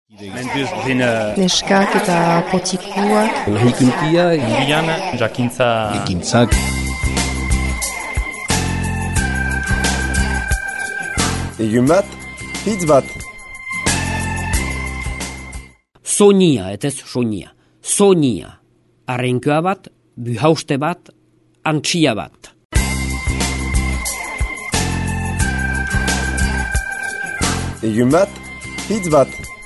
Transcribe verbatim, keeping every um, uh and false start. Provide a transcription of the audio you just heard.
Neskak eta potikuak. Lahikuntia, Irian, jakintza... ekintzak. Egun bat, hitz bat. Sonia, etez sonia. Sonia. Arrenkoa bat, buhauste bat, antxia bat. Egun bat, hitz bat.